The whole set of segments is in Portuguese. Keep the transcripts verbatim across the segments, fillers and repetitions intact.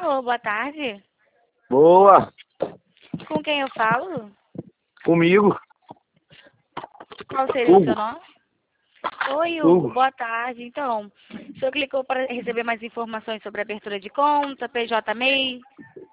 Alô, boa tarde. Boa. Com quem eu falo? Comigo. Qual seria o Hugo. seu nome? Oi, Hugo, Hugo. boa tarde. Então, o senhor clicou para receber mais informações sobre a abertura de conta, P J M E I?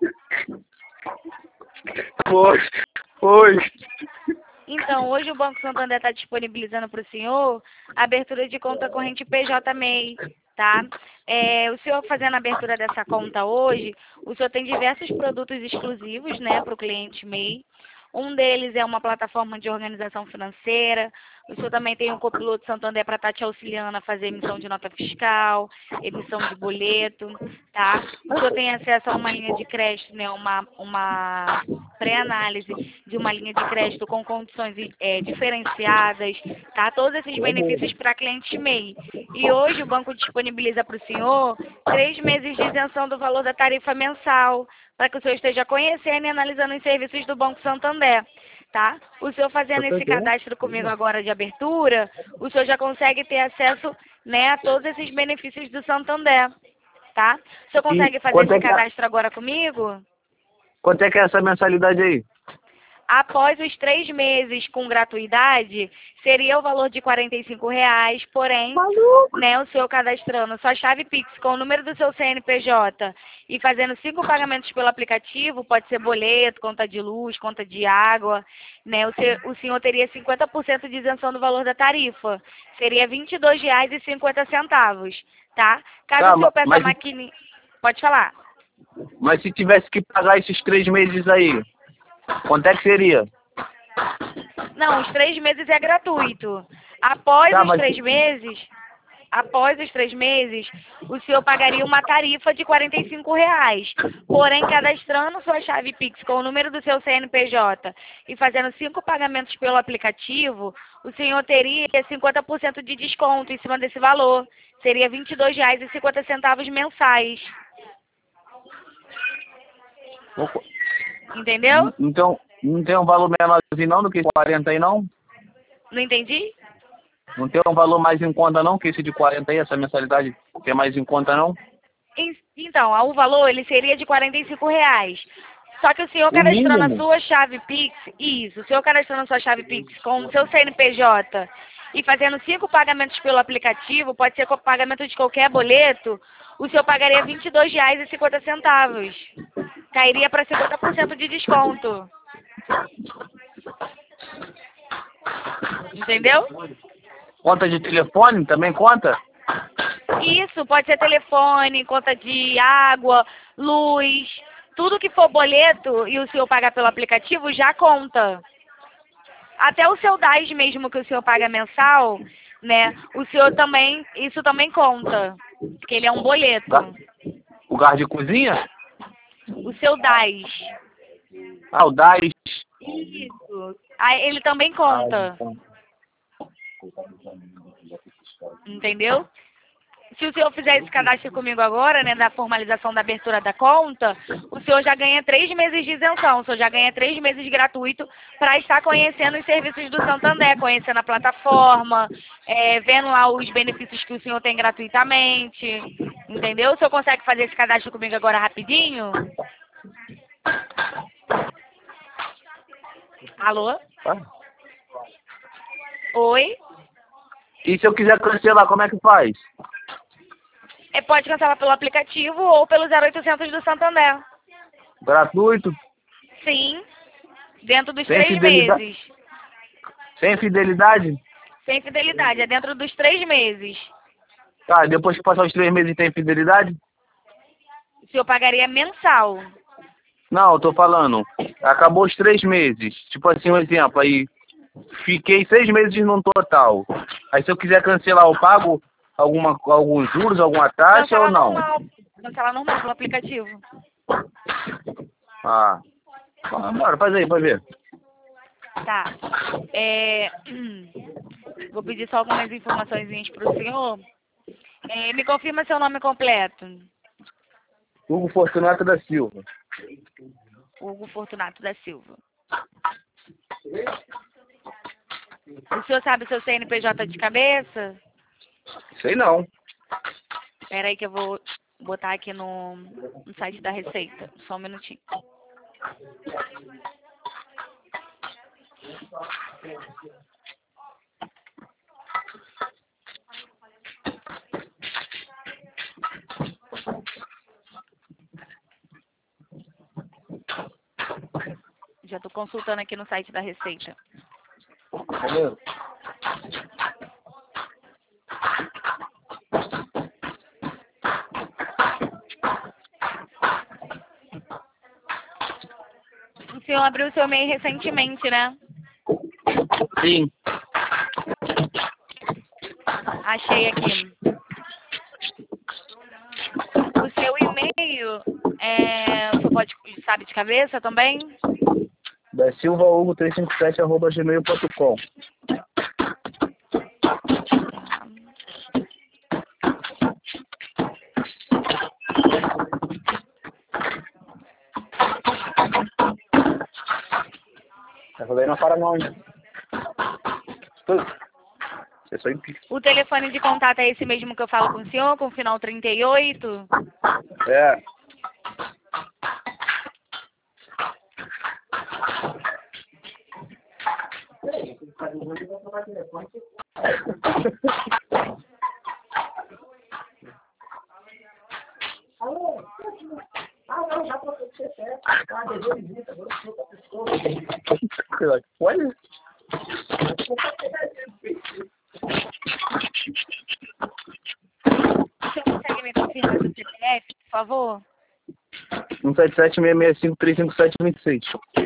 Foi. Foi. Então, hoje o Banco Santander está disponibilizando para o senhor a abertura de conta corrente P J M E I, tá? É, o senhor fazendo a abertura dessa conta hoje, o senhor tem diversos produtos exclusivos, né, para o cliente M E I. Um deles é uma plataforma de organização financeira. O senhor também tem um copiloto Santander para estar te auxiliando a fazer emissão de nota fiscal, emissão de boleto, tá? O senhor tem acesso a uma linha de crédito, né, uma, uma pré-análise de uma linha de crédito com condições é, diferenciadas, tá? Todos esses benefícios para clientes M E I. E hoje o banco disponibiliza para o senhor três meses de isenção do valor da tarifa mensal, para que o senhor esteja conhecendo e analisando os serviços do Banco Santander, tá? O senhor fazendo esse cadastro comigo agora de abertura, o senhor já consegue ter acesso, né, a todos esses benefícios do Santander, tá? O senhor E consegue fazer quanto esse é que é, cadastro agora comigo? quanto é que é essa mensalidade aí? Após os três meses com gratuidade, seria o valor de quarenta e cinco reais, porém, né, o senhor cadastrando sua chave Pix com o número do seu C N P J e fazendo cinco pagamentos pelo aplicativo, pode ser boleto, conta de luz, conta de água, né, o, seu, o senhor teria cinquenta por cento de isenção do valor da tarifa, seria vinte e dois reais e cinquenta centavos, tá? Caso Tá, o senhor peça a mas, maquininha... Pode falar. mas se tivesse que pagar esses três meses aí, quanto é que seria? Não, os três meses é gratuito. Após Tá, os mas três meses, após os três meses, o senhor pagaria uma tarifa de quarenta e cinco reais. Porém, cadastrando sua chave Pix com o número do seu C N P J e fazendo cinco pagamentos pelo aplicativo, o senhor teria cinquenta por cento de desconto em cima desse valor. Seria vinte e dois reais e cinquenta centavos mensais. Entendeu? então não tem um valor menorzinho não do que quarenta aí não? Não entendi? Não tem um valor mais em conta não que esse de quarenta aí, essa mensalidade que é mais em conta não? Então, o valor ele seria de quarenta e cinco reais. Só que o senhor O cadastrando a mínimo? sua chave Pix, isso, o senhor cadastrando a sua chave Pix com o seu C N P J e fazendo cinco pagamentos pelo aplicativo, pode ser com pagamento de qualquer boleto, o senhor pagaria vinte e dois reais e cinquenta centavos. Cairia para cinquenta por cento de desconto. Entendeu? Conta de telefone também conta? Isso, pode ser telefone, conta de água, luz, tudo que for boleto e o senhor pagar pelo aplicativo já conta. Até o seu D A S mesmo que o senhor paga mensal, né? O senhor também, isso também conta, porque ele é um boleto. O gás de cozinha? O seu D A S. Ah, o D A S. Isso. Aí ele também conta. Entendeu? Se o senhor fizer esse cadastro comigo agora, né, da formalização da abertura da conta, o senhor já ganha três meses de isenção, o senhor já ganha três meses gratuito para estar conhecendo os serviços do Santander, conhecendo a plataforma, é, vendo lá os benefícios que o senhor tem gratuitamente, entendeu? O senhor consegue fazer esse cadastro comigo agora rapidinho? Alô? Ah. Oi? E se eu quiser cancelar, como é que faz? É, pode cancelar pelo aplicativo ou pelo zero oitocentos do Santander. Gratuito? Sim, dentro dos Sem três fidelidade? meses. Sem fidelidade? Sem fidelidade, é dentro dos três meses. Tá, depois que passar os três meses tem fidelidade? O senhor pagaria mensal. Não, eu tô falando, acabou os três meses. Tipo assim, um exemplo, aí fiquei seis meses no total. Aí se eu quiser cancelar, eu pago alguma, alguns juros, alguma taxa Cancela ou não? normal. Cancela normal pelo aplicativo. Ah, ah bora, faz aí, pra ver. Tá. É... Vou pedir só algumas informações para o senhor. É, me confirma seu nome completo. Hugo Fortunato da Silva. Hugo Fortunato da Silva. O senhor sabe o seu C N P J de cabeça? Sei não. Espera aí que eu vou botar aqui no, no site da Receita. Só um minutinho. Já estou consultando aqui no site da Receita. Valeu. O senhor abriu o seu e-mail recentemente, né? Sim. Achei aqui. O seu e-mail, é, o senhor pode, sabe de cabeça também? Da Silva Hugo trezentos e cinquenta e sete arroba gmail ponto com. Essa daí não para não, hein? É só em O telefone de contato é esse mesmo que eu falo com o senhor, com o final trinta e oito? É. Olha. O senhor consegue me confirmar seu C P F, por favor? um sete sete, seis seis cinco, três cinco sete, dois seis.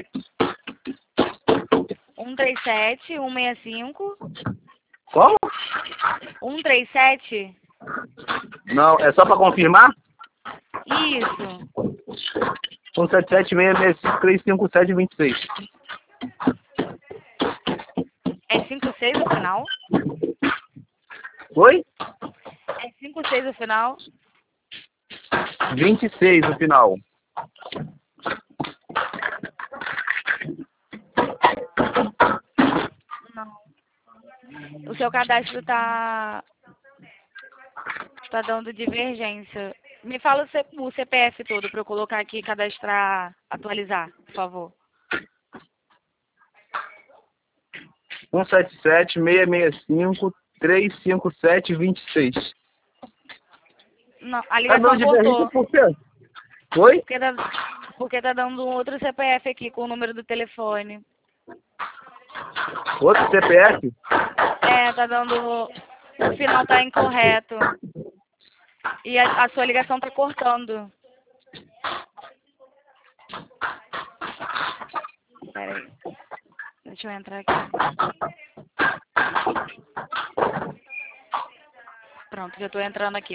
um três sete, um seis cinco. Como? um três sete? Não, é só pra confirmar? Isso. um sete sete, seis seis cinco, três cinco sete, dois seis. É cinco seis o final? Oi? É cinco seis o final? vinte e seis no final. Não. O seu cadastro tá, tá dando divergência. Me fala o, C, o C P F todo para eu colocar aqui e cadastrar, atualizar, por favor. um sete sete, seis seis cinco, três cinco sete, dois seis. Não, a Tá ligação dando divergência cortou. por quê? Oi? Porque tá, porque tá dando um outro C P F aqui com o número do telefone. Outro C P F? É, tá dando... O final tá incorreto. E a, a sua ligação tá cortando. Pera aí. Deixa eu entrar aqui. Pronto, já tô entrando aqui.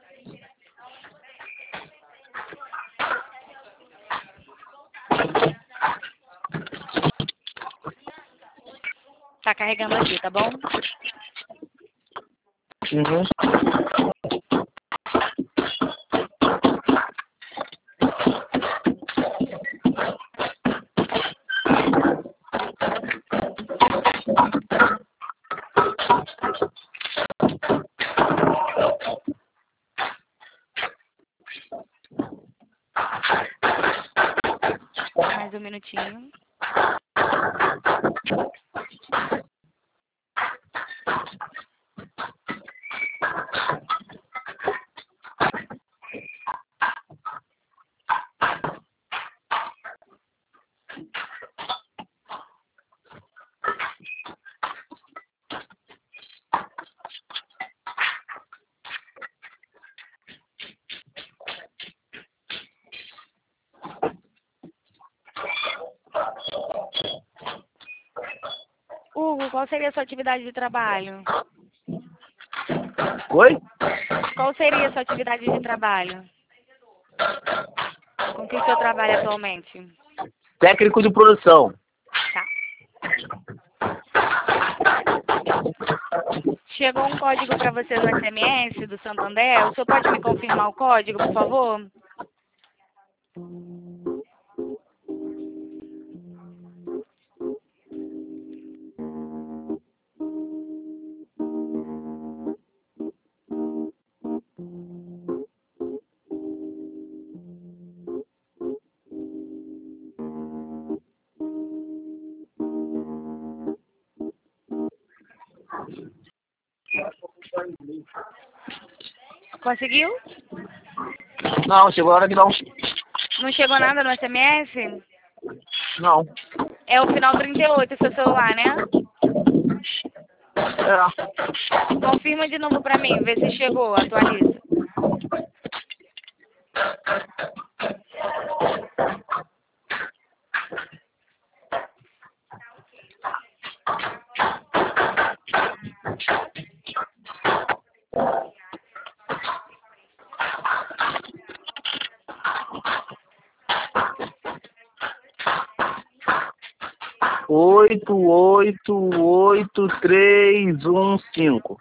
Tá carregando aqui, tá bom? Uhum. Mais um minutinho. Hugo, qual seria a sua atividade de trabalho? Oi? Qual seria a sua atividade de trabalho? Com que o senhor trabalha atualmente? Técnico de produção. Tá. Chegou um código para você no S M S do Santander. O senhor pode me confirmar o código, por favor? Conseguiu? Não, chegou a hora que não. Não chegou nada no S M S? Não. É o final trinta e oito, seu celular, né? É. Confirma de novo pra mim, vê se chegou, atualiza. Oito, oito, oito, três, um, cinco.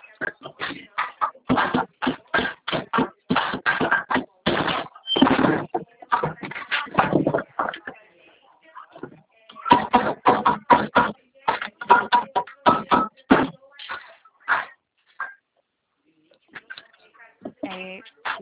É.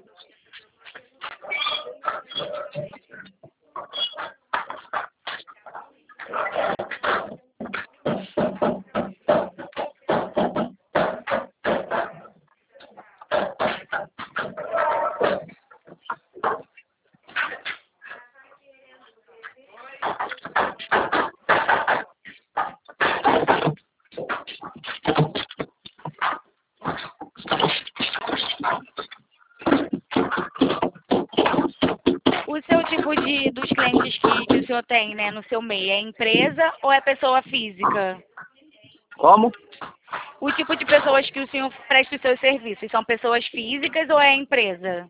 O seu tipo de dos clientes que, que o senhor tem, né, no seu meio, é empresa ou é pessoa física? Como? O tipo de pessoas que o senhor presta os seus serviços, são pessoas físicas ou é empresa?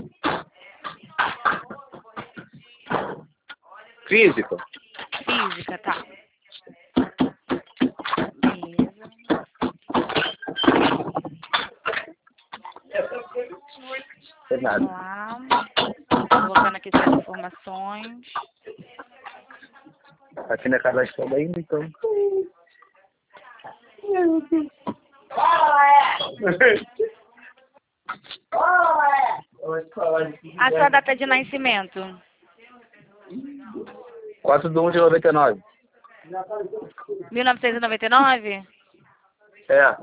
Física. Física, tá. Beleza. É nada. Vamos lá. Colocando aqui suas informações. Aqui na cadastrada ainda, então. A sua data de nascimento? quatro de um de noventa e nove. mil novecentos e noventa e nove? É.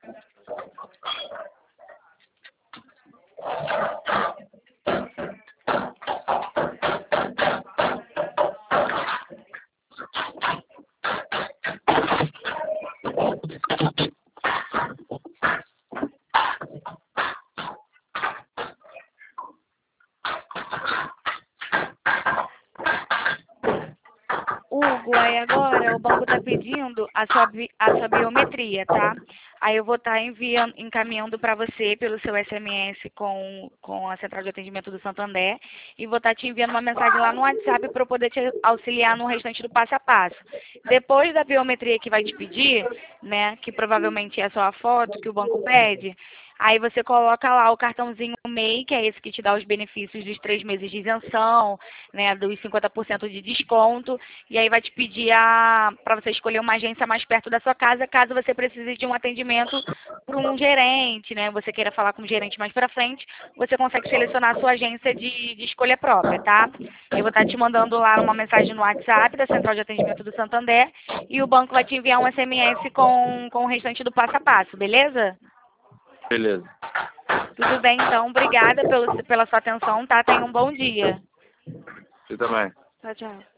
Hugo, aí agora o banco está pedindo a sua, bi- a sua biometria, tá? Aí eu vou estar enviando, encaminhando para você pelo seu S M S com, com a Central de Atendimento do Santander e vou estar te enviando uma mensagem lá no WhatsApp para eu poder te auxiliar no restante do passo a passo. Depois da biometria que vai te pedir, né, que provavelmente é só a foto que o banco pede, aí você coloca lá o cartãozinho M E I, que é esse que te dá os benefícios dos três meses de isenção, né, dos cinquenta por cento de desconto, e aí vai te pedir para você escolher uma agência mais perto da sua casa, caso você precise de um atendimento para um gerente, né, você queira falar com o gerente mais para frente, você consegue selecionar a sua agência de, de escolha própria, tá? Eu vou estar te mandando lá uma mensagem no WhatsApp da Central de Atendimento do Santander e o banco vai te enviar um S M S com, com o restante do passo a passo, beleza? Beleza. Tudo bem, então. Obrigada pelo, pela sua atenção, tá? Tenha um bom dia. Você também. Tchau, tchau.